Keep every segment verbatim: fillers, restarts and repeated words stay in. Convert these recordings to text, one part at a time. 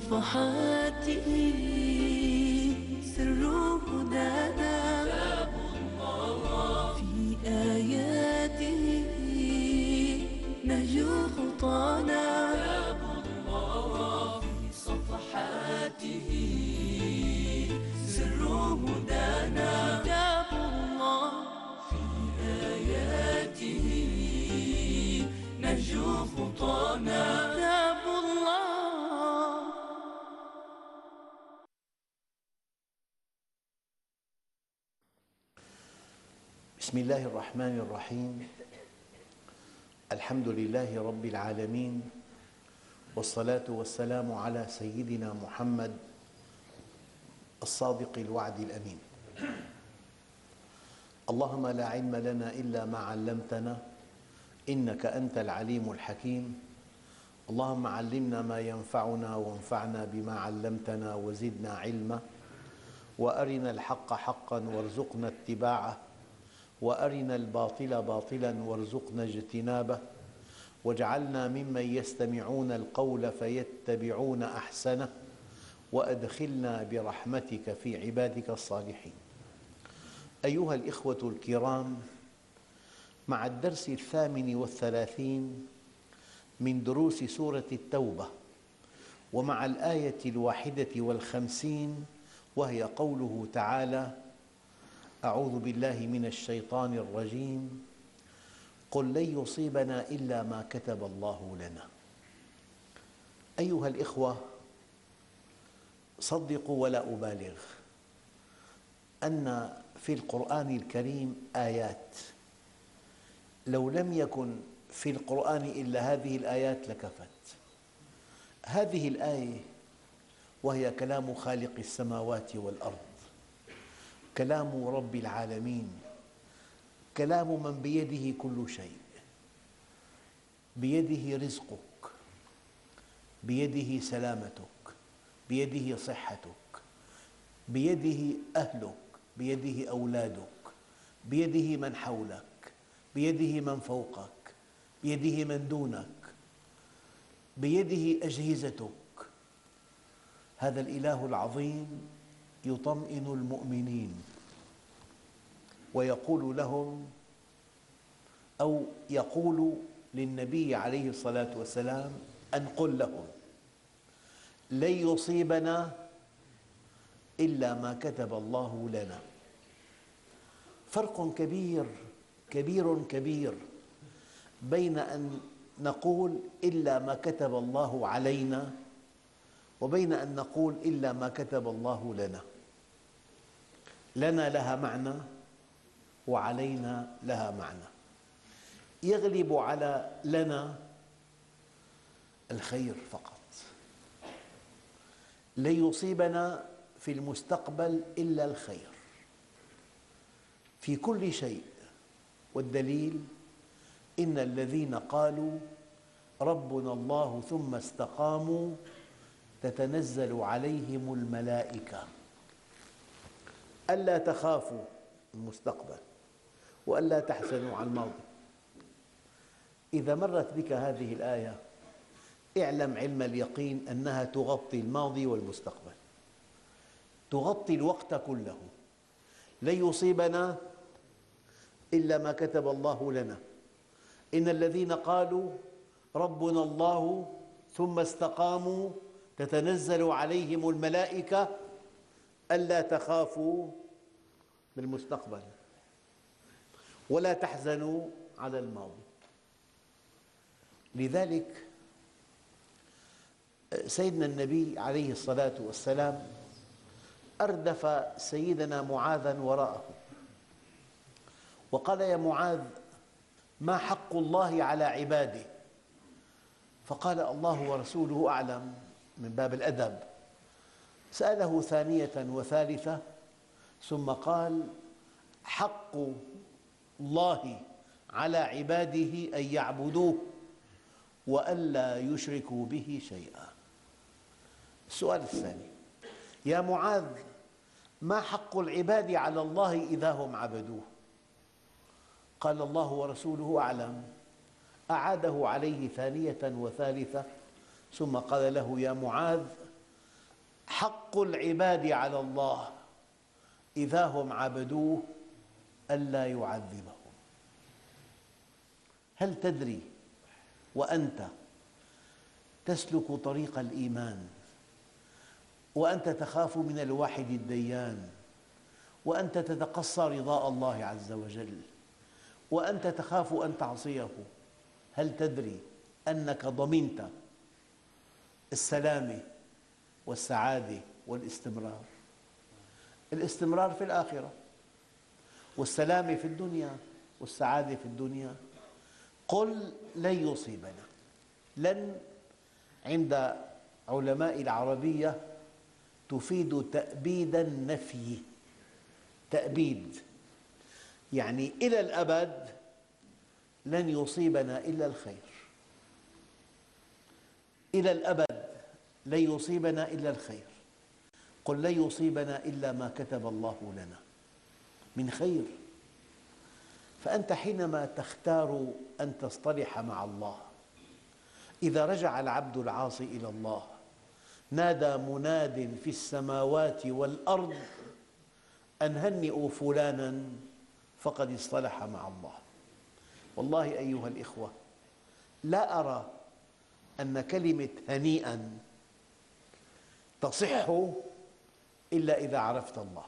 صفحاته سر هدانا، كتاب الله في آياته نهج خطانا، كتاب الله في صفحاته سر هدانا، كتاب الله في آياته نهج خطانا، كتاب الله. بسم الله الرحمن الرحيم. الحمد لله رب العالمين، والصلاة والسلام على سيدنا محمد الصادق الوعد الأمين. اللهم لا علم لنا إلا ما علمتنا إنك أنت العليم الحكيم. اللهم علمنا ما ينفعنا وانفعنا بما علمتنا وزدنا علما، وأرنا الحق حقا وارزقنا اتباعه، وأرنا الباطل باطلا وارزقنا اجتنابه، واجعلنا ممن يستمعون القول فيتبعون أحسنه، وأدخلنا برحمتك في عبادك الصالحين. أيها الإخوة الكرام، مع الدرس الثامن والثلاثين من دروس سورة التوبة، ومع الآية الواحدة والخمسين وهي قوله تعالى: أعوذ بالله من الشيطان الرجيم، قل لن يصيبنا إلا ما كتب الله لنا. أيها الإخوة، صدقوا ولا أبالغ أن في القرآن الكريم آيات لو لم يكن في القرآن إلا هذه الآيات لكفت. هذه الآية وهي كلام خالق السماوات والأرض، كلام رب العالمين، كلام من بيده كل شيء، بيده رزقك، بيده سلامتك، بيده صحتك، بيده أهلك، بيده أولادك، بيده من حولك، بيده من فوقك، بيده من دونك، بيده أجهزتك. هذا الإله العظيم يطمئن المؤمنين ويقول لهم، أو يقول للنبي عليه الصلاة والسلام أن قل لهم: لن يصيبنا إلا ما كتب الله لنا. فرق كبير كبير كبير بين أن نقول إلا ما كتب الله علينا وبين أن نقول إلا ما كتب الله لنا. لنا لها معنى وعلينا لها معنى. يغلب على لنا الخير فقط. لن يصيبنا في المستقبل إلا الخير في كل شيء، والدليل: إن الذين قالوا ربنا الله ثم استقاموا تتنزل عليهم الملائكة ألا تخافوا المستقبل وألا تحزنوا على الماضي. إذا مرت بك هذه الآية اعلم علم اليقين أنها تغطي الماضي والمستقبل، تغطي الوقت كله. لن يصيبنا إلا ما كتب الله لنا. إن الذين قالوا ربنا الله ثم استقاموا تتنزل عليهم الملائكة ألا تخافوا بالمستقبل ولا تحزنوا على الماضي. لذلك سيدنا النبي عليه الصلاة والسلام أردف سيدنا معاذا وراءه وقال: يا معاذ، ما حق الله على عباده؟ فقال: الله ورسوله أعلم، من باب الأدب. سأله ثانية وثالثة ثم قال: حق الله على عباده أن يعبدوه وألا يشركوا به شيئا. السؤال الثاني: يا معاذ، ما حق العباد على الله إذا هم عبدوه؟ قال: الله ورسوله أعلم. أعاده عليه ثانية وثالثة ثم قال له: يا معاذ، حق العباد على الله إذا هم عبدوه ألا يعذبهم. هل تدري وأنت تسلك طريق الإيمان وأنت تخاف من الواحد الديان، وأنت تتقصى رضاء الله عز وجل، وأنت تخاف أن تعصيه، هل تدري أنك ضمنت السلامة والسعادة والاستمرار؟ الاستمرار في الآخرة، والسلامة في الدنيا، والسعادة في الدنيا. قل لن يصيبنا، لن عند علماء العربية تفيد تأبيد النفي. تأبيد يعني إلى الأبد لن يصيبنا إلا الخير، إلى الأبد لن يصيبنا إلا الخير. قل لن يصيبنا إلا ما كتب الله لنا من خير. فأنت حينما تختار أن تصطلح مع الله، إذا رجع العبد العاصي إلى الله نادى مناد في السماوات والأرض أن هنئوا فلانا فقد اصطلح مع الله. والله أيها الإخوة، لا أرى أن كلمة هنيئا تصح إلا إذا عرفت الله،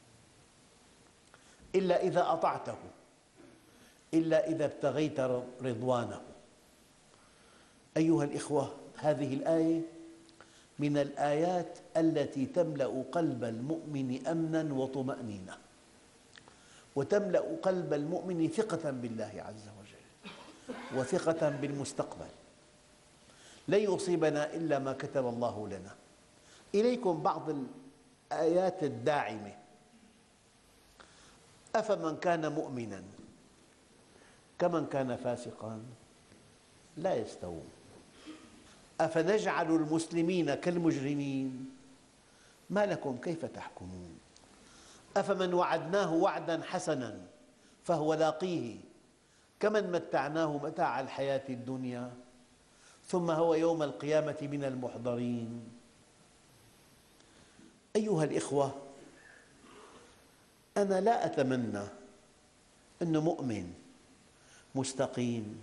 إلا إذا أطعته، إلا إذا ابتغيت رضوانه. أيها الإخوة، هذه الآية من الآيات التي تملأ قلب المؤمن أمناً وطمأنينة، وتملأ قلب المؤمن ثقة بالله عز وجل وثقة بالمستقبل. لن يصيبنا إلا ما كتب الله لنا. إليكم بعض الآيات الداعمة. أفمن كان مؤمناً كمن كان فاسقاً لا يستوون. أفنجعل المسلمين كالمجرمين ما لكم كيف تحكمون. أفمن وعدناه وعداً حسناً فهو لاقيه كمن متعناه متاع الحياة الدنيا ثم هو يوم القيامة من المحضرين. أيها الإخوة، أنا لا أتمنى أن مؤمن مستقيم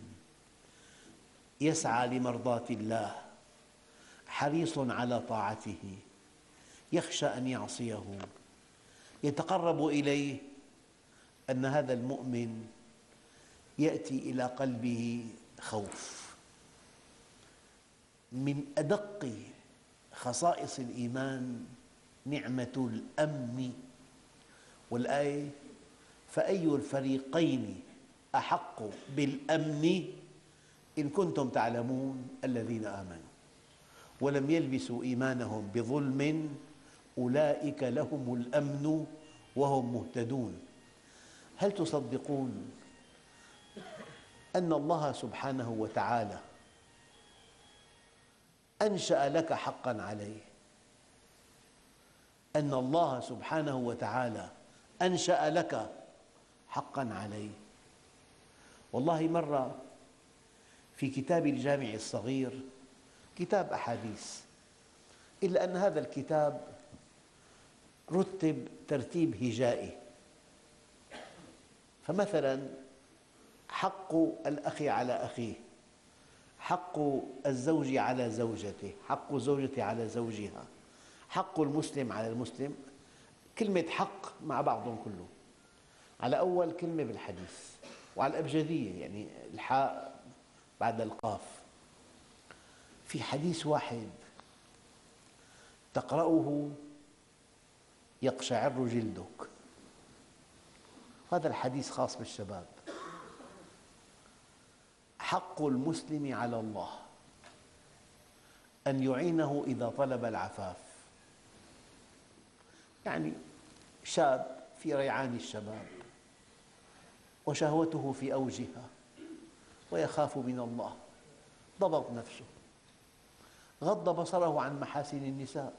يسعى لمرضاة الله حريص على طاعته يخشى أن يعصيه يتقرب إليه، أن هذا المؤمن يأتي إلى قلبه خوف. من أدق خصائص الإيمان نعمة الأمن، والآية فأي الفريقين أحق بالأمن إن كنتم تعلمون الذين آمنوا ولم يلبسوا إيمانهم بظلم أولئك لهم الأمن وهم مهتدون. هل تصدقون أن الله سبحانه وتعالى أنشأ لك حقاً عليه؟ أن الله سبحانه وتعالى أنشأ لك حقاً عليه. والله مرة في كتاب الجامع الصغير، كتاب أحاديث، إلا أن هذا الكتاب رتب ترتيب هجائي. فمثلاً حق الأخ على أخيه، حق الزوج على زوجته، حق الزوجة على زوجها، حق المسلم على المسلم. كلمة حق مع بعضهم كله على أول كلمة بالحديث، وعلى الأبجدية يعني الحاء بعد القاف. في حديث واحد تقرأه يقشعر جلدك. هذا الحديث خاص بالشباب. حق المسلم على الله أن يعينه إذا طلب العفاف. يعني شاب في ريعان الشباب وشهوته في أوجها ويخاف من الله، ضبط نفسه، غض بصره عن محاسن النساء،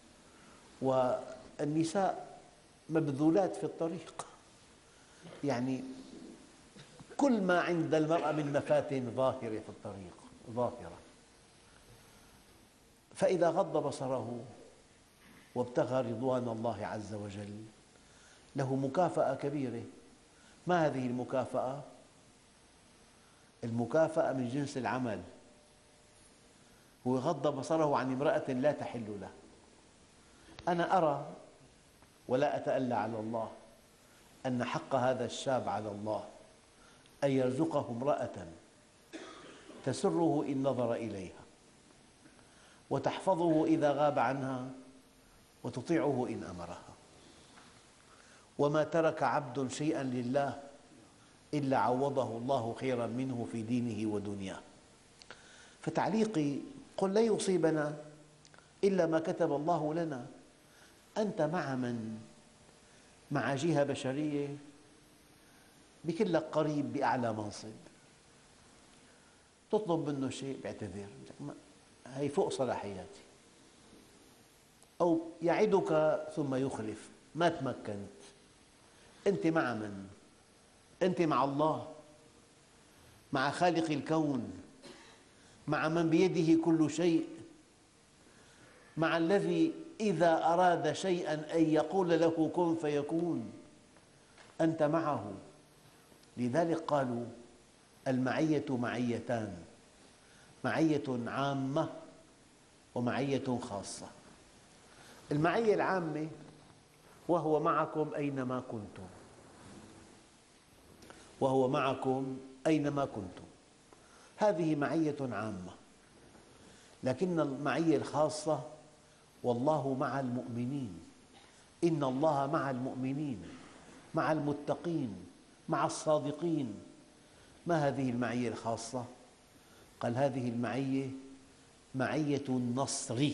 والنساء مبذولات في الطريق، يعني كل ما عند المرأة من مفاتن ظاهرة في الطريق ظاهرة. فإذا غض بصره وابتغى رضوان الله عز وجل له مكافأة كبيرة. ما هذه المكافأة؟ المكافأة من جنس العمل. هو غض بصره عن امرأة لا تحل له. أنا أرى ولا أتألى على الله أن حق هذا الشاب على الله أن يرزقه امرأة تسره إن نظر إليها، وتحفظه إذا غاب عنها، وتطيعه إن أمرها. وما ترك عبد شيئا لله إلا عوضه الله خيرا منه في دينه ودنياه. فتعليقي: قل لا يصيبنا إلا ما كتب الله لنا. أنت مع من؟ مع جهة بشرية بيكون لك قريب بأعلى منصب، تطلب منه شيء بيعتذر، هي فوق صلاحياتي، أو يعدك ثم يخلف، ما تمكنت. أنت مع من؟ أنت مع الله، مع خالق الكون، مع من بيده كل شيء، مع الذي إذا أراد شيئا أن يقول له كن فيكون. أنت معه. لذلك قالوا المعية معيتان: معية عامة ومعية خاصة. المعية العامة: وهو معكم أينما كنتم، وهو معكم أينما كنتم، هذه معية عامة. لكن المعية الخاصة: والله مع المؤمنين، إن الله مع المؤمنين، مع المتقين، مع الصادقين. ما هذه المعية الخاصة؟ قال هذه المعية معية النصر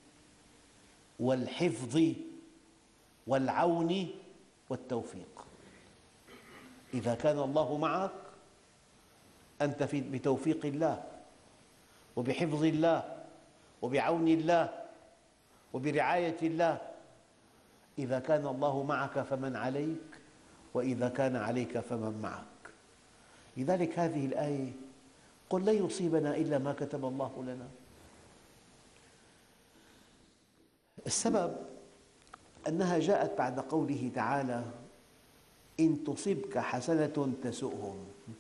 والحفظ والعون والتوفيق. إذا كان الله معك أنت بتوفيق الله وبحفظ الله وبعون الله وبرعاية الله. إذا كان الله معك فمن عليك، وإذا كان عليك فمن معك. لذلك هذه الآية: قل لن يصيبنا إلا ما كتب الله لنا. السبب أنها جاءت بعد قوله تعالى: إن تصبك حسنة تسؤهم،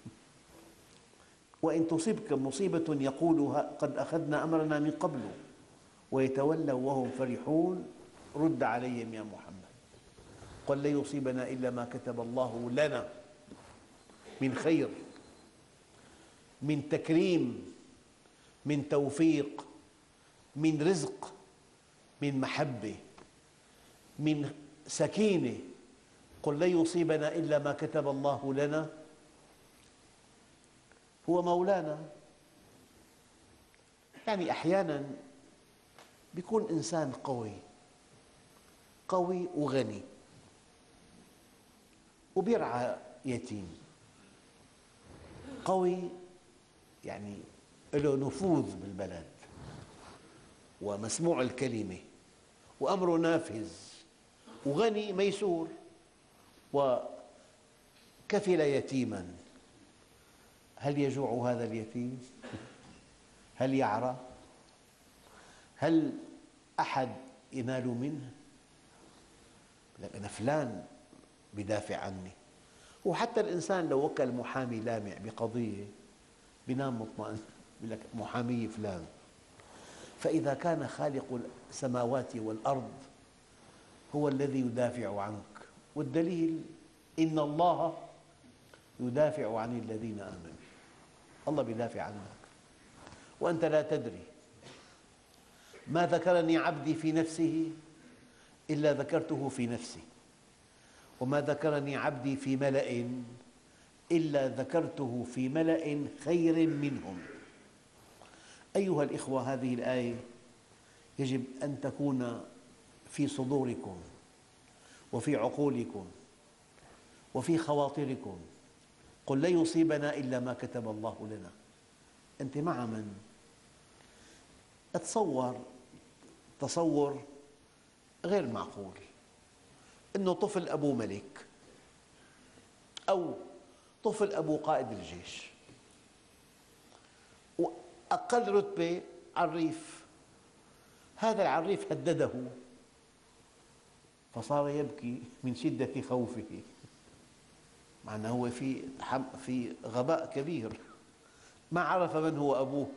وإن تصبك مصيبة يقولوا قد أخذنا أمرنا من قبل، ويتولوا وهم فرحون. رد عليهم يا محمد: قل لن يصيبنا إلا ما كتب الله لنا من خير، من تكريم، من توفيق، من رزق، من محبة، من سكينة. قل لن يصيبنا إلا ما كتب الله لنا. هو مولانا. يعني أحياناً يكون إنسان قوي قوي وغني وبيرعى يتيم. قوي يعني له نفوذ بالبلد ومسموع الكلمة وأمره نافذ، وغني ميسور وكفل يتيماً. هل يجوع هذا اليتيم؟ هل يعرى؟ هل أحد ينال منه؟ لكن أنا فلان بدافع عني. وحتى الإنسان لو وكل محامي لامع بقضية بينام مطمئن، يقول لك محامي فلان. فإذا كان خالق السماوات والأرض هو الذي يدافع عنك، والدليل: إن الله يدافع عن الذين آمنوا. الله يدافع عنك وأنت لا تدري. ما ذكرني عبدي في نفسه إلا ذكرته في نفسي، وما ذكرني عبدي في ملأ إلا ذكرته في ملأ خير منهم. أيها الإخوة، هذه الآية يجب أن تكون في صدوركم وفي عقولكم وفي خواطركم. قل لن يصيبنا إلا ما كتب الله لنا. أنت مع من؟ أتصور تصور غير معقول أنه طفل أبو ملك أو طفل أبو قائد الجيش، وأقل رتبة عريف. هذا العريف هدده فصار يبكي من شدة خوفه، مع أنه هو في في غباء كبير، ما عرف من هو أبوه.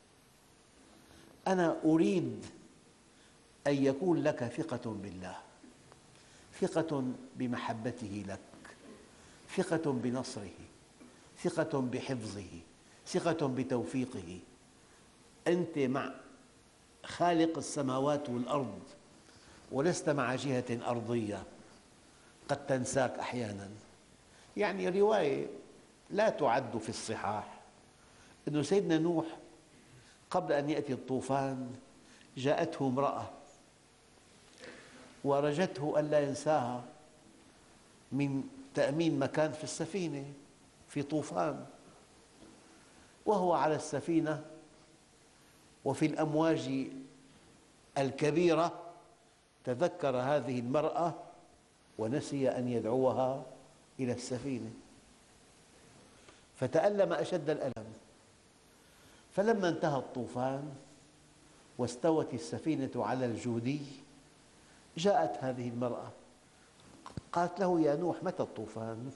أنا أريد أن يكون لك ثقة بالله، ثقة بمحبته لك، ثقة بنصره، ثقة بحفظه، ثقة بتوفيقه. أنت مع خالق السماوات والأرض ولست مع جهة أرضية قد تنساك أحياناً. يعني رواية لا تعد في الصحاح أن سيدنا نوح قبل أن يأتي الطوفان جاءته امرأة ورجته ألا ينساها من تأمين مكان في السفينة في طوفان، وهو على السفينة وفي الأمواج الكبيرة تذكر هذه المرأة ونسي أن يدعوها إلى السفينة، فتألم أشد الألم. فلما انتهى الطوفان واستوت السفينة على الجودي جاءت هذه المرأة قالت له: يا نوح متى الطوفان؟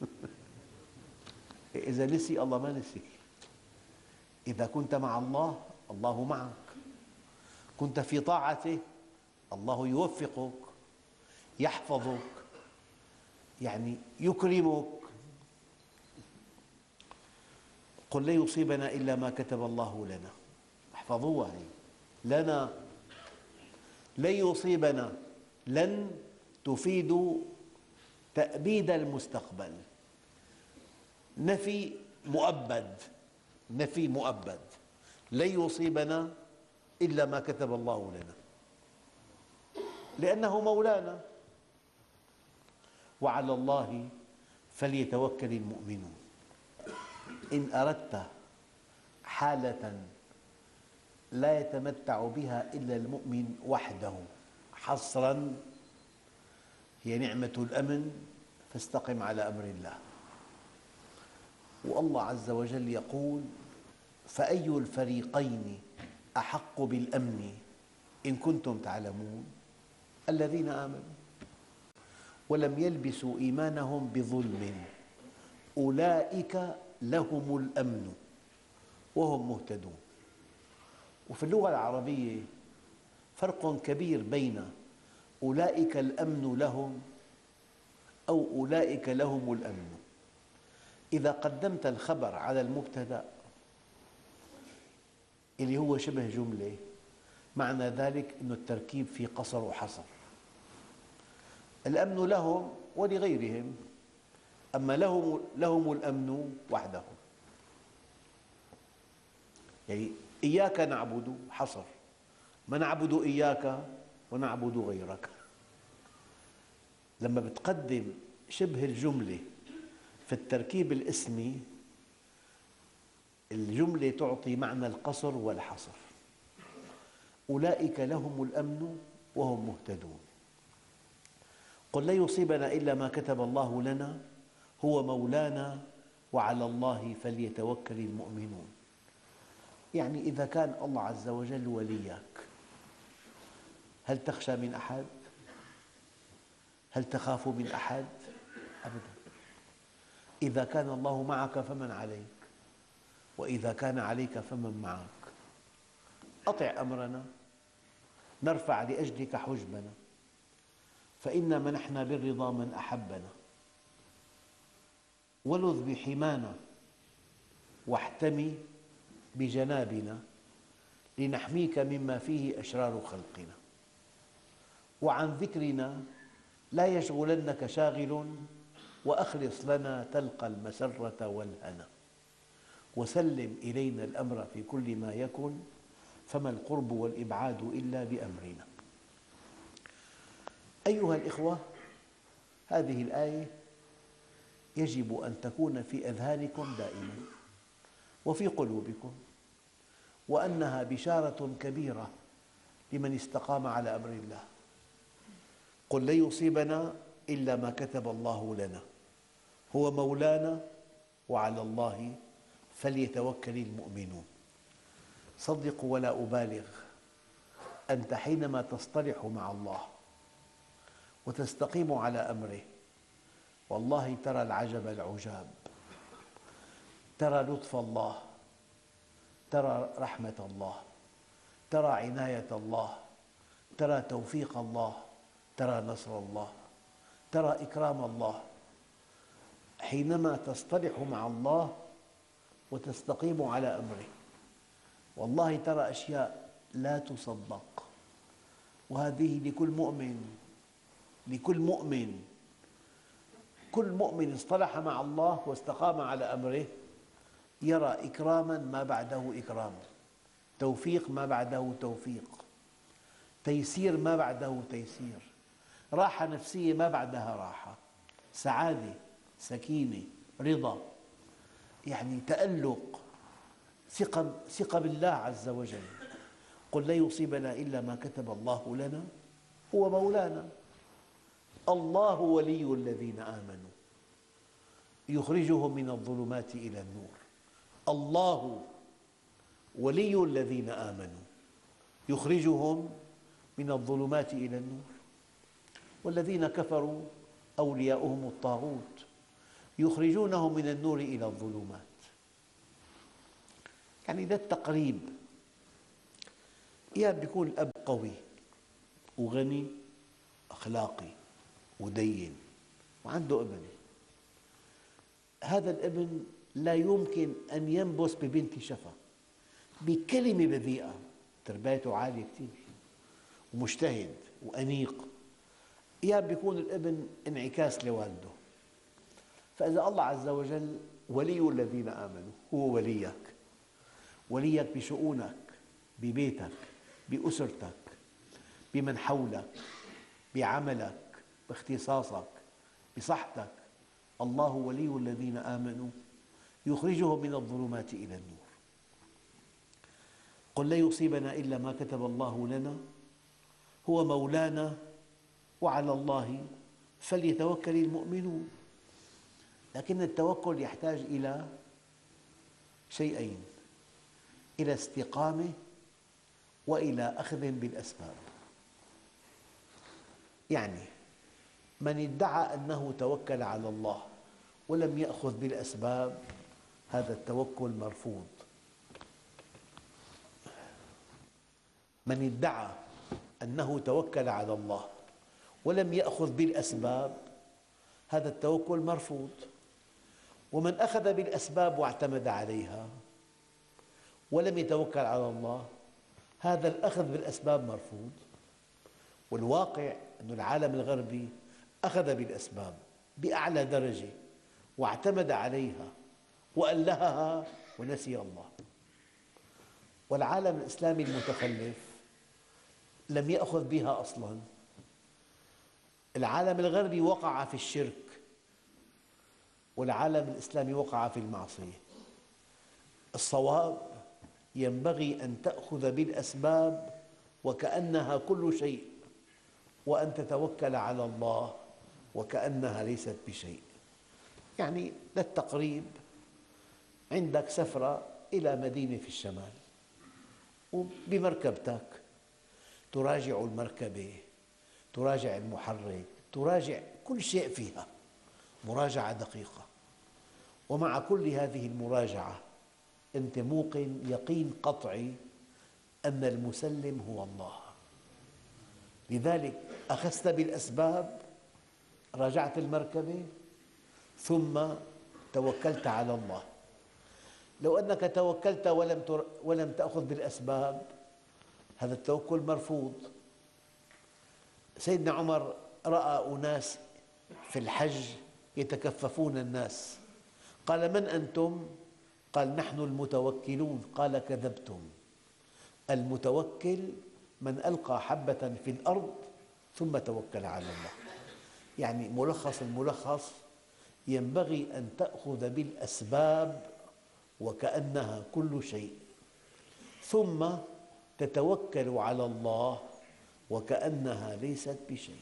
إذا نسي الله ما نسي. إذا كنت مع الله الله معك، كنت في طاعته الله يوفقك، يحفظك، يعني يكرمك. قل لن يصيبنا إلا ما كتب الله لنا، احفظوها هي لنا، لن يصيبنا، لن تفيد تأبيد المستقبل، نفي مؤبد، نفي مؤبد، لن يصيبنا إلا ما كتب الله لنا، لأنه مولانا، وعلى الله فليتوكل المؤمنون. إن أردت حالة لا يتمتع بها إلا المؤمن وحده حصراً هي نعمة الأمن، فاستقم على أمر الله. والله عز وجل يقول: فأي الفريقين أحق بالأمن إن كنتم تعلمون؟ الذين آمنوا ولم يلبسوا إيمانهم بظلم أولئك لهم الأمن وهم مهتدون. وفي اللغة العربية فرق كبير بين أولئك الأمن لهم أو أولئك لهم الأمن. إذا قدمت الخبر على المبتدأ اللي هو شبه جملة معنى ذلك أن التركيب فيه قصر وحصر. الأمن لهم ولغيرهم، أما لهم, لهم الأمن وحدهم. يعني إياك نعبد حصر، ما نعبد إياك ونعبد غيرك. لما بتقدم شبه الجملة في التركيب الاسمي الجملة تعطي معنى القصر والحصر. أولئك لهم الأمن وهم مهتدون. قل لن يصيبنا إلا ما كتب الله لنا هو مولانا وعلى الله فليتوكل المؤمنون. يعني إذا كان الله عز وجل وليك هل تخشى من أحد؟ هل تخاف من أحد؟ أبداً. إذا كان الله معك فمن عليك، وإذا كان عليك فمن معك. أطع أمرنا نرفع لأجلك حجبنا، فإنا منحنا بالرضا من أحبنا، ولذ بحمانا واحتمي بجنابنا لنحميك مما فيه أشرار خلقنا. وعن ذكرنا لا يشغلنك شاغل، وأخلص لنا تلقى المسرة والهنا، وسلم إلينا الأمر في كل ما يكن، فما القرب والإبعاد إلا بأمرنا. أيها الإخوة، هذه الآية يجب أن تكون في أذهانكم دائما وفي قلوبكم، وأنها بشارة كبيرة لمن استقام على أمر الله. قل لن يصيبنا إلا ما كتب الله لنا هو مولانا وعلى الله فليتوكل المؤمنون. صدقوا ولا أبالغ، أنت حينما تصطلح مع الله وتستقيم على أمره، والله ترى العجب العجاب، ترى لطف الله، ترى رحمة الله، ترى عناية الله، ترى توفيق الله، ترى نصر الله، ترى إكرام الله. حينما تصطلح مع الله وتستقيم على أمره، والله ترى أشياء لا تصدق، وهذه لكل مؤمن، لكل مؤمن. كل مؤمن اصطلح مع الله واستقام على أمره يرى إكراما ما بعده إكرام، توفيق ما بعده توفيق، تيسير ما بعده تيسير، راحة نفسية ما بعدها راحة، سعادة، سكينة، رضا، يعني تألق، ثقة ثقة بالله عز وجل. قل لا يصيبنا إلا ما كتب الله لنا هو مولانا، الله ولي الذين آمنوا يخرجهم من الظلمات إلى النور. الله ولي الذين آمنوا يخرجهم من الظلمات إلى النور، والذين كفروا أولياؤهم الطاغوت يخرجونهم من النور إلى الظلمات. يعني ده التقريب. يا بيكون الأب قوي وغني أخلاقي ودين وعنده ابن، هذا الابن لا يمكن أن ينبس ببنت شفا بكلمة بذيئة، تربيته عالية كثير ومجتهد وأنيق. يا بيكون الابن انعكاس لوالده. فإذا الله عز وجل ولي الذين آمنوا، هو وليك، وليك بشؤونك، ببيتك، بأسرتك، بمن حولك، بعملك، باختصاصك، بصحتك. الله ولي الذين آمنوا يخرجهم من الظلمات إلى النور. قل لا يصيبنا إلا ما كتب الله لنا هو مولانا وعلى الله فليتوكل المؤمنون. لكن التوكل يحتاج إلى شيئين: إلى استقامة وإلى أخذ بالأسباب. يعني من ادعى أنه توكل على الله ولم يأخذ بالأسباب هذا التوكل مرفوض. من ادعى أنه توكل على الله ولم يأخذ بالأسباب هذا التوكل مرفوض. ومن أخذ بالأسباب واعتمد عليها ولم يتوكل على الله هذا الأخذ بالأسباب مرفوض. والواقع أن العالم الغربي أخذ بالأسباب بأعلى درجة واعتمد عليها وألهها ونسي الله. والعالم الإسلامي المتخلف لم يأخذ بها أصلاً. العالم الغربي وقع في الشرك والعالم الإسلامي وقع في المعصية. الصواب ينبغي أن تأخذ بالأسباب وكأنها كل شيء، وأن تتوكل على الله وكأنها ليست بشيء. يعني للتقريب، عندك سفرة إلى مدينة في الشمال وبمركبتك تراجع المركبة، تراجع المحرك، تراجع كل شيء فيها مراجعة دقيقة. ومع كل هذه المراجعة أنت موقن يقين قطعي أن المسلم هو الله. لذلك أخذت بالأسباب، راجعت المركبة، ثم توكلت على الله. لو أنك توكلت ولم ولم تأخذ بالأسباب هذا التوكل مرفوض. سيدنا عمر رأى أناس في الحج يتكففون الناس، قال: من أنتم؟ قال: نحن المتوكلون. قال: كذبتم، المتوكل من ألقى حبة في الأرض ثم توكل على الله. يعني ملخص الملخص، ينبغي أن تأخذ بالأسباب وكأنها كل شيء، ثم تتوكل على الله وكأنها ليست بشيء.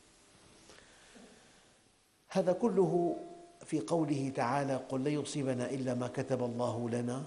هذا كله في قوله تعالى: قل لا يصيبنا إلا ما كتب الله لنا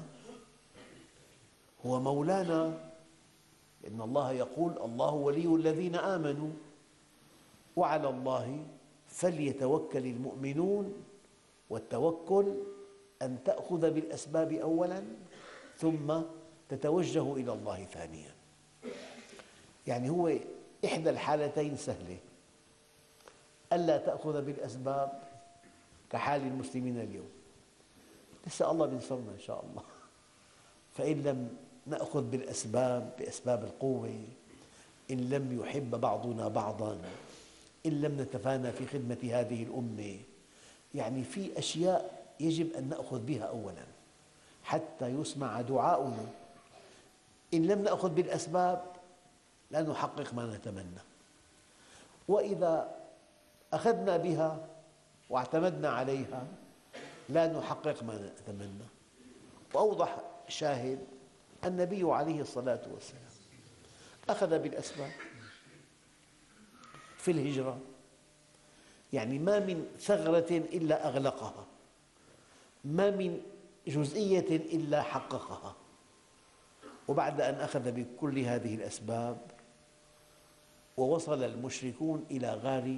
هو مولانا. لأن الله يقول: الله ولي الذين آمنوا وعلى الله فليتوكل المؤمنون. والتوكل أن تأخذ بالأسباب أولاً ثم تتوجه إلى الله ثانياً. يعني هو إحدى الحالتين سهلة، ألا تأخذ بالأسباب كحال المسلمين اليوم، لسه الله بينصرنا إن شاء الله. فإن لم نأخذ بالأسباب بأسباب القوة، إن لم يحب بعضنا بعضاً، إن لم نتفانى في خدمة هذه الأمة، يعني في أشياء يجب أن نأخذ بها أولاً حتى يسمع دعاؤنا. إن لم نأخذ بالأسباب لا نحقق ما نتمنى، وإذا أخذنا بها واعتمدنا عليها لا نحقق ما نتمنى. وأوضح شاهد النبي عليه الصلاة والسلام أخذ بالأسباب في الهجرة، يعني ما من ثغرة إلا أغلقها، ما من جزئية إلا حققها. وبعد أن أخذ بكل هذه الأسباب ووصل المشركون إلى غار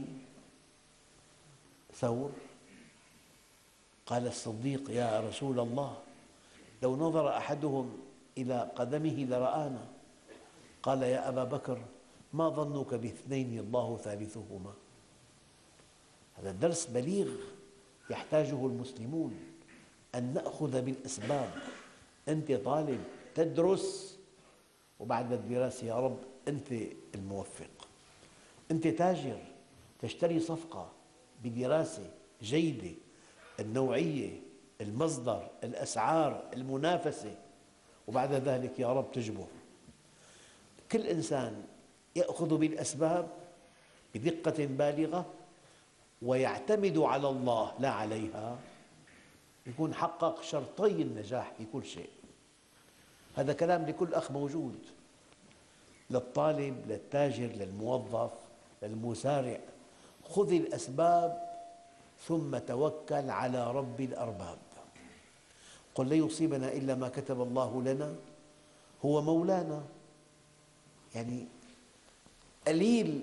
ثور، قال الصديق: يا رسول الله، لو نظر أحدهم إلى قدمه لرآنا. قال: يا أبا بكر، ما ظنك باثنين الله ثالثهما؟ هذا درس بليغ يحتاجه المسلمون، أن نأخذ بالأسباب. أنت طالب تدرس، وبعد الدراسة يا رب أنت الموفق. أنت تاجر تشتري صفقة بدراسة جيدة، النوعية، المصدر، الأسعار، المنافسة، وبعد ذلك يا رب تجبر. كل إنسان يأخذ بالأسباب بدقة بالغة ويعتمد على الله لا عليها، يكون حقق شرطي النجاح في كل شيء. هذا كلام لكل أخ موجود، للطالب، للتاجر، للموظف، للمسارع. خذ الأسباب ثم توكل على رب الأرباب. قل لن يصيبنا إلا ما كتب الله لنا هو مولانا. يعني قليل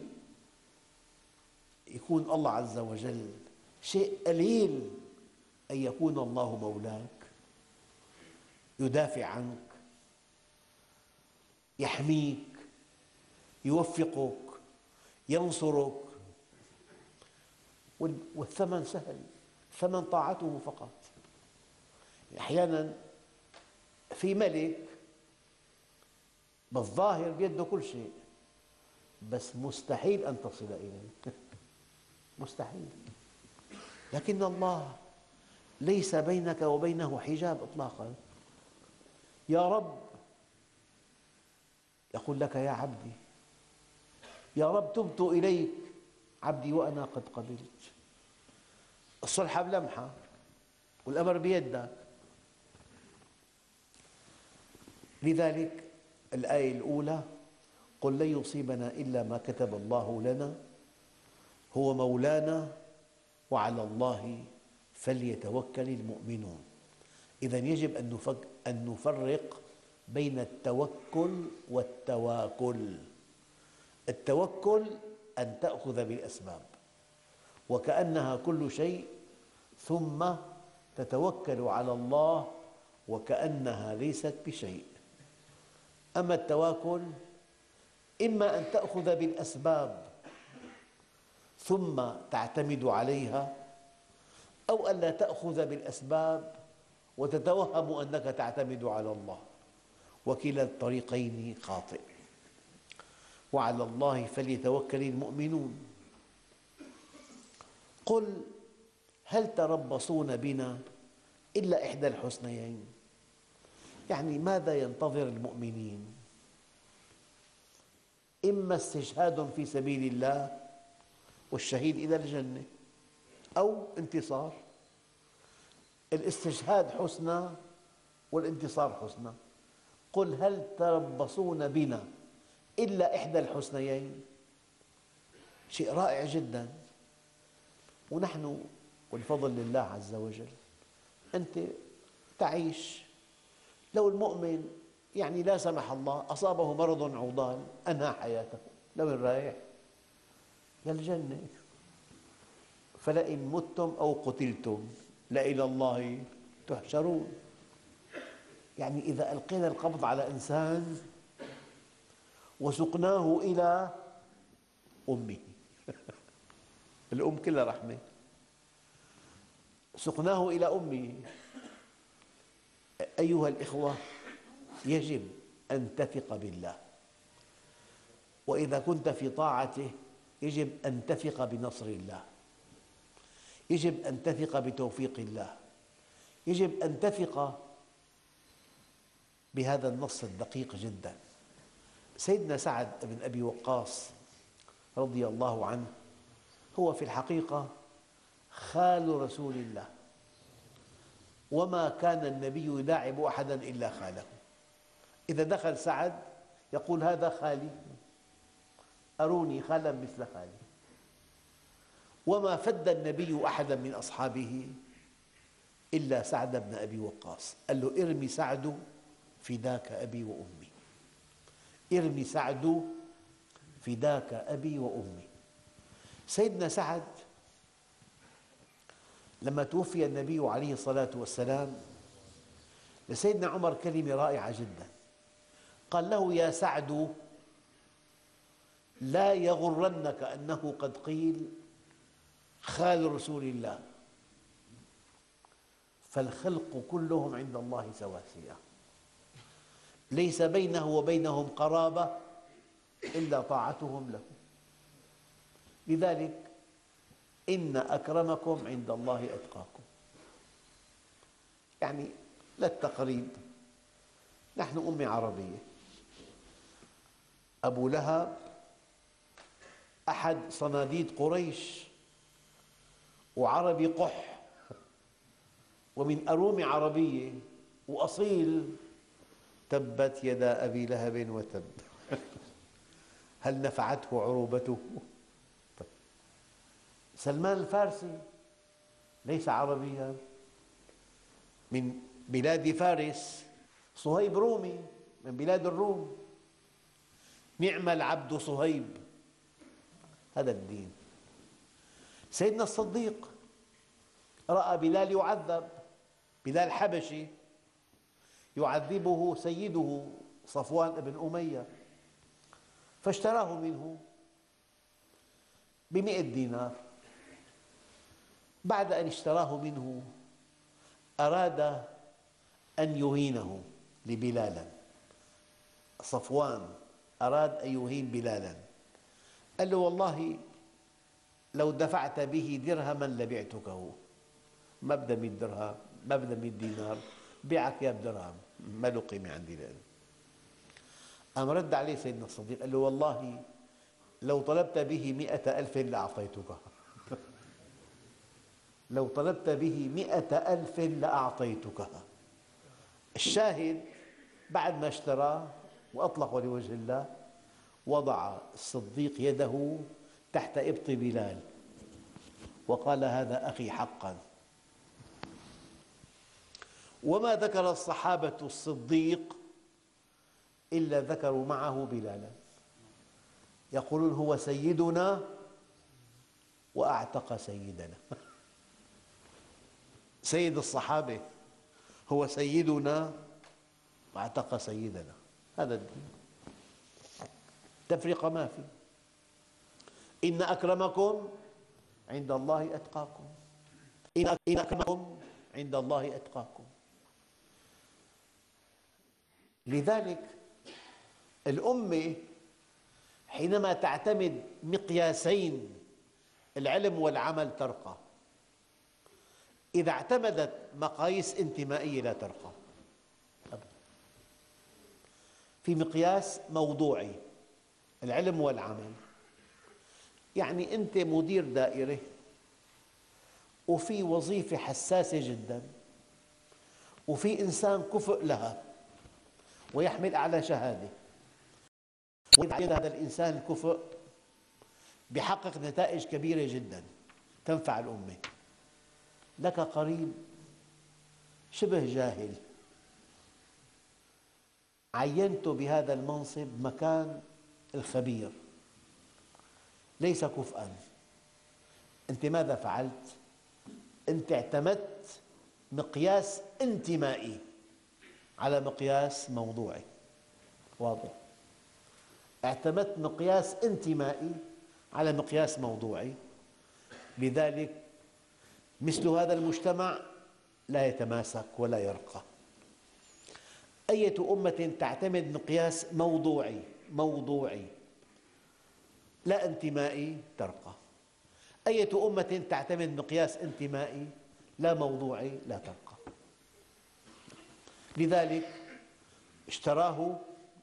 يكون الله عز وجل، شيء قليل أن يكون الله مولاك، يدافع عنك، يحميك، يوفقك، ينصرك. والثمن سهل، ثمن طاعته فقط. أحياناً في ملك بالظاهر بيده كل شيء، بس مستحيل أن تصل إليه، مستحيل. لكن الله ليس بينك وبينه حجاب إطلاقاً. يا رب يقول لك: يا عبدي، يا رب تبت إليك عبدي وأنا قد قبلت. الصلحة بلمحة والأمر بيدك. لذلك الآية الأولى: قل لن يصيبنا إلا ما كتب الله لنا هو مولانا وعلى الله فليتوكل المؤمنون. إذن يجب أن نفرق بين التوكل والتواكل. التوكل أن تأخذ بالأسباب وكأنها كل شيء، ثم تتوكل على الله وكأنها ليست بشيء. أما التواكل إما أن تأخذ بالأسباب ثم تعتمد عليها، أو ألا تأخذ بالأسباب وتتوهم أنك تعتمد على الله، وكلا الطريقين خاطئ. وعلى الله فليتوكل المؤمنون. قل هل تربصون بنا إلا إحدى الحسنيين؟ يعني ماذا ينتظر المؤمنين؟ إما استشهاد في سبيل الله والشهيد إلى الجنة، أو انتصار. الاستشهاد حسنى والانتصار حسنى. قل هل تربصون بنا إلا إحدى الحسنيين؟ شيء رائع جدا. ونحن والفضل لله عز وجل أنت تعيش. لو المؤمن يعني لا سمح الله أصابه مرض عضال أنهى حياته، لوين رايح؟ يا الجنة. فلئن متم أو قتلتم لإلى الله تحشرون. يعني إذا ألقينا القبض على إنسان وسقناه إلى أمه، الأم كلها رحمة، سقناه إلى أمه، أيها الإخوة، يجب أن تثق بالله، وإذا كنت في طاعته يجب أن تثق بنصر الله، يجب أن تثق بتوفيق الله، يجب أن تثق بهذا النص الدقيق جدا. سيدنا سعد بن أبي وقاص رضي الله عنه هو في الحقيقة خال رسول الله، وما كان النبي يداعب أحدا إلا خاله. إذا دخل سعد يقول هذا خالي، أروني خالا مثل خالي. وما فد النبي أحدا من أصحابه إلا سعد بن أبي وقاص، قال له ارمي سعد فداك أبي وأمي، ارمي سعد فداك أبي وأمي. سيدنا سعد لما توفي النبي عليه الصلاة والسلام لسيدنا عمر كلمة رائعة جدا، قال له يا سعد لا يغرنك أنه قد قيل خال رسول الله، فالخلق كلهم عند الله سواسية، ليس بينه وبينهم قرابة إلا طاعتهم له. لذلك إن أكرمكم عند الله أتقاكم. يعني للتقريب، نحن أمة عربية، أبو لهب أحد صناديد قريش وعربي قح ومن أرومة عربية وأصيل، تبت يدا أبي لهب وتب هل نفعته عروبته؟ سلمان الفارسي ليس عربيا، من بلاد فارس. صهيب رومي من بلاد الروم. نعم العبد صهيب، هذا الدين. سيدنا الصديق رأى بلال يعذب، بلال حبشي يعذبه سيده صفوان بن أمية، فاشتراه منه بمئة دينار. بعد أن اشتراه منه أراد أن يهينه لبلالا، صفوان أراد أن يهين بلالا، قال له والله لو دفعت به درهما لبعتكه، ما بدي مئة درهم، ما بدي مئة دينار، بيعك يا بدرهم، ما له قيمة عندي لأنه. قام رد عليه سيدنا الصديق قال له والله لو طلبت به مئة ألف لأعطيتك لو طلبت به مئة ألف لأعطيتك. الشاهد بعد ما اشتراه وأطلقه لوجه الله، وضع الصديق يده تحت إبط بلال وقال هذا أخي حقا. وما ذكر الصحابة الصديق إلا ذكروا معه بلالا، يقولون هو سيدنا وأعتق سيدنا سيد الصحابة هو سيدنا واعتق سيدنا، هذا الدين، تفرقة ما في. إن أكرمكم عند الله أتقاكم، إن أكرمكم عند الله أتقاكم. لذلك الأمة حينما تعتمد مقياسين العلم والعمل ترقى. إذا اعتمدت مقاييس انتمائية لا ترقى أبدا. في مقياس موضوعي العلم والعمل، يعني أنت مدير دائرة وفي وظيفة حساسة جدا وفي إنسان كفء لها ويحمل أعلى شهادة، وإذا هذا الإنسان الكفء بيحقق نتائج كبيرة جدا تنفع الأمة، لك قريب شبه جاهل عينته بهذا المنصب مكان الخبير، ليس كفءا. أنت ماذا فعلت؟ أنت اعتمدت مقياس انتمائي على مقياس موضوعي. واضح؟ اعتمدت مقياس انتمائي على مقياس موضوعي، لذلك مثل هذا المجتمع لا يتماسك ولا يرقى. أية أمة تعتمد مقياس موضوعي موضوعي لا انتمائي ترقى. أية أمة تعتمد مقياس انتمائي لا موضوعي لا ترقى. لذلك اشتراه،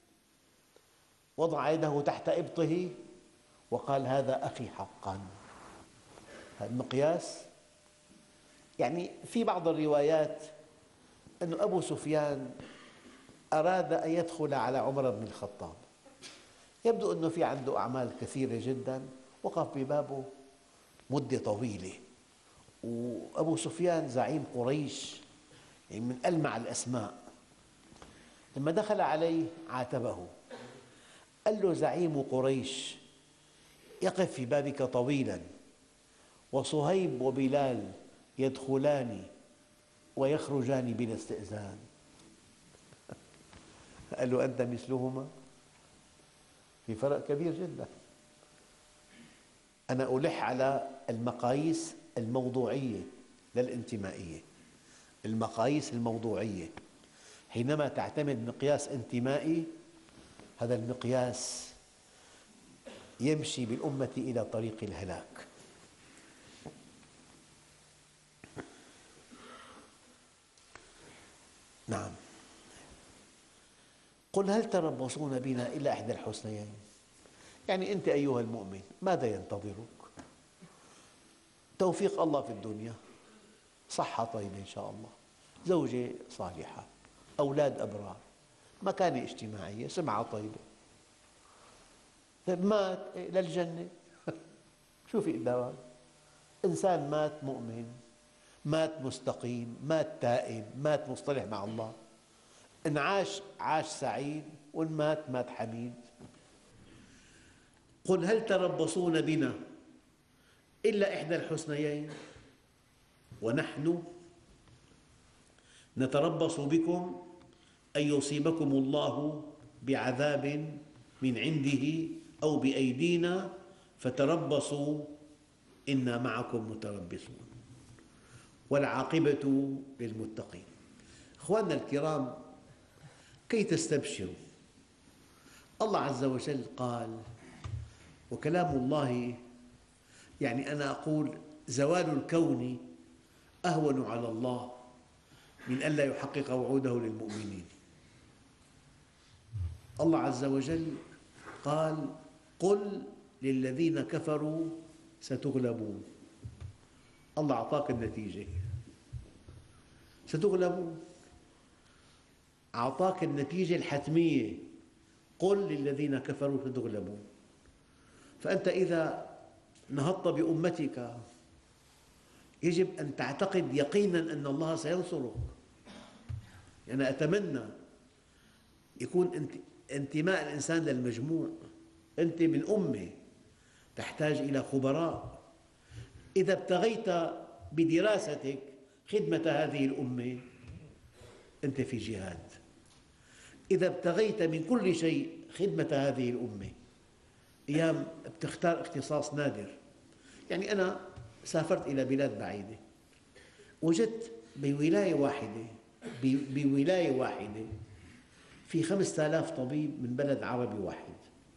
وضع يده تحت إبطه وقال هذا أخي حقا. هذا المقياس. يعني في بعض الروايات أن أبو سفيان أراد أن يدخل على عمر بن الخطاب، يبدو أنه في عنده أعمال كثيرة جدا، وقف ببابه مدة طويلة، وأبو سفيان زعيم قريش يعني من ألمع الأسماء. لما دخل عليه عاتبه، قال له زعيم قريش يقف في بابك طويلا، وصهيب وبلال يدخلان ويخرجان بلا استئذان. قال له أنت مثلهما؟ في فرق كبير جدا. أنا ألح على المقاييس الموضوعية لا الانتمائية. المقاييس الموضوعية حينما تعتمد مقياس انتمائي، هذا المقياس يمشي بالأمة إلى طريق الهلاك. نعم. قل هل تربصون بنا إلا إحدى الحسنيين. يعني أنت أيها المؤمن ماذا ينتظرك؟ توفيق الله في الدنيا، صحة طيبة إن شاء الله، زوجة صالحة، أولاد أبرار، مكانة اجتماعية، سمعة طيبة. مات للجنة. شو في قدامك؟ إنسان مات مؤمن، مات مستقيم، مات تائب، مات مصطلح مع الله. إن عاش عاش سعيد، وإن مات مات حميد. قل هل تربصون بنا إلا إحدى الحسنيين ونحن نتربص بكم أن يصيبكم الله بعذاب من عنده أو بأيدينا فتربصوا إنا معكم متربصون والعاقبة للمتقين. أخواننا الكرام، كي تستبشروا، الله عز وجل قال، وكلام الله يعني أنا أقول زوال الكون أهون على الله من ألا يحقق وعوده للمؤمنين. الله عز وجل قال قل للذين كفروا ستغلبون. الله أعطاك النتيجة، ستغلبون، أعطاك النتيجة الحتمية، قل للذين كفروا ستغلبون. فأنت إذا نهضت بأمتك يجب أن تعتقد يقينا أن الله سينصرك. أنا أتمنى يكون انتماء الإنسان للمجموع. أنت من أمة تحتاج إلى خبراء. إذا ابتغيت بدراستك خدمة هذه الأمة أنت في جهاد. إذا ابتغيت من كل شيء خدمة هذه الأمة، أيام بتختار اختصاص نادر. يعني أنا سافرت إلى بلاد بعيدة، وجدت بولاية واحدة بولاية واحدة في خمسة آلاف طبيب من بلد عربي واحد.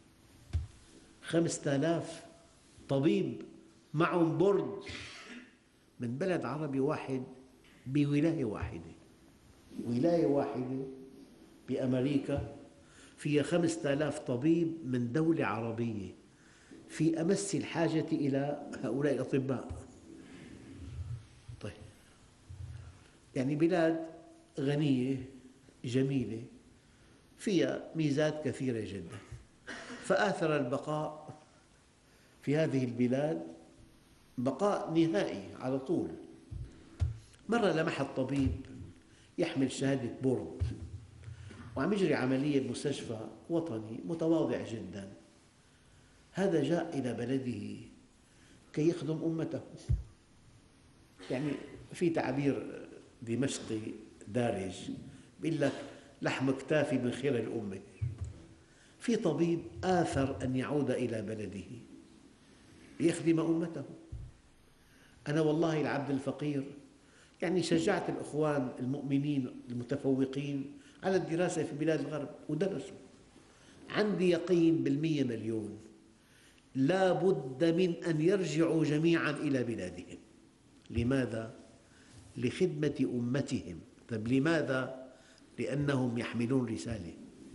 خمسة آلاف طبيب معهم بورد من بلد عربي واحد بولاية واحدة. ولاية واحدة بأمريكا فيها خمسة آلاف طبيب من دولة عربية في أمس الحاجة إلى هؤلاء الأطباء. طيب، يعني بلاد غنية جميلة فيها ميزات كثيرة جدا، فآثر البقاء في هذه البلاد بقاء نهائي على طول. مرة لمحت طبيب يحمل شهادة بورد وعم يجري عملية بمستشفى وطني متواضع جدا، هذا جاء إلى بلده كي يخدم أمته. يعني في تعبير دمشقي دارج يقول لك لحم كتافي من خير الأمة. في طبيب آثر أن يعود إلى بلده ليخدم أمته. أنا والله العبد الفقير يعني شجعت الأخوان المؤمنين المتفوقين على الدراسة في بلاد الغرب ودرسوا. عندي يقين بالمية مليون لا بد من أن يرجعوا جميعا إلى بلادهم. لماذا؟ لخدمة أمتهم. طيب لماذا؟ لأنهم يحملون رسالة،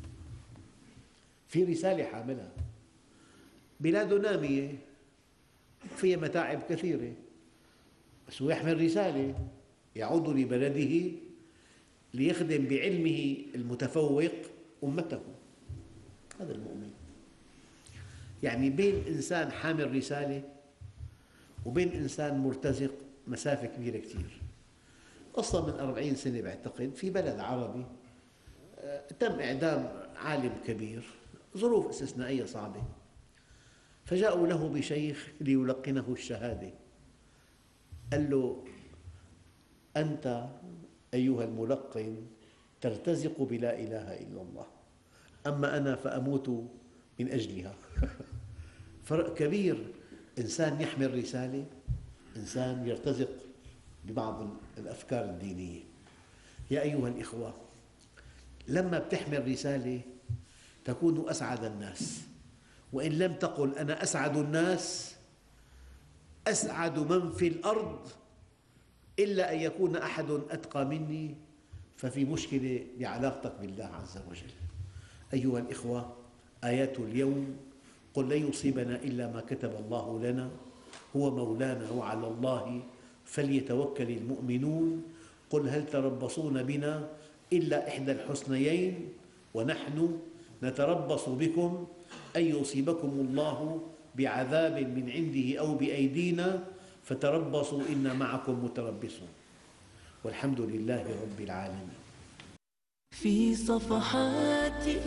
في رسالة حاملها. بلاد نامية فيها متاعب كثيرة، بس هو يحمل رسالة، يعود لبلده ليخدم بعلمه المتفوق أمته. هذا المؤمن. يعني بين إنسان حامل رسالة وبين إنسان مرتزق مسافة كبيرة كثير. قصة من أربعين سنة بعتقد في بلد عربي تم إعدام عالم كبير، ظروف استثنائية صعبة، فجاءوا له بشيخ ليلقنه الشهادة. قال له: أنت أيها الملقن ترتزق بلا إله إلا الله، أما أنا فأموت من أجلها. فرق كبير، إنسان يحمل رسالة، إنسان يرتزق ببعض الأفكار الدينية. يا أيها الإخوة، لما تحمل رسالة تكون أسعد الناس، وإن لم تقل أنا أسعد الناس، أسعد من في الأرض، إلا أن يكون أحد أتقى مني، ففي مشكلة بعلاقتك بالله عز وجل. أيها الإخوة، آيات اليوم: قل لن يصيبنا إلا ما كتب الله لنا هو مولانا وعلى الله فليتوكل المؤمنون. قل هل تربصون بنا إلا إحدى الحسنيين ونحن نتربص بكم أن يصيبكم الله بعذاب من عنده أو بأيدينا فتربصوا إنا معكم متربصون، والحمد لله رب العالمين. في صفحاته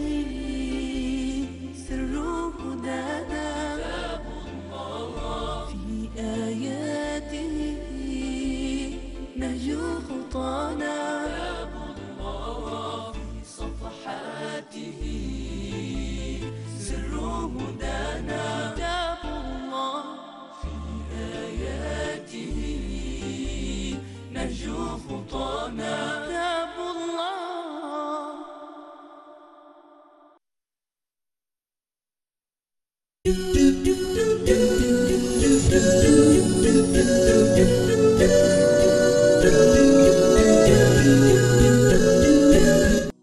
سر هدانا، كتاب الله في آياته نهج خطانا.